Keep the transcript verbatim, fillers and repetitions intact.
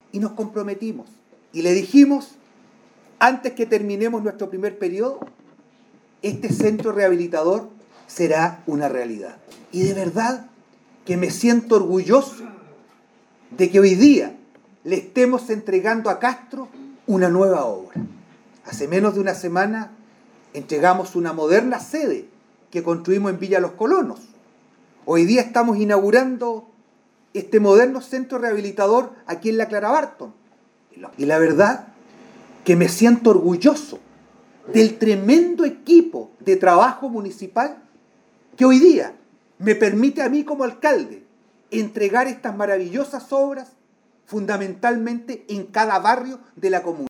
y nos comprometimos. Y le dijimos, antes que terminemos nuestro primer periodo, este centro rehabilitador será una realidad. Y de verdad que me siento orgulloso de que hoy día le estemos entregando a Castro una nueva obra. Hace menos de una semana entregamos una moderna sede que construimos en Villa Los Colonos. Hoy día estamos inaugurando este moderno centro rehabilitador aquí en la Clara Barton. Y la verdad que me siento orgulloso del tremendo equipo de trabajo municipal que hoy día me permite a mí como alcalde entregar estas maravillosas obras fundamentalmente en cada barrio de la comuna.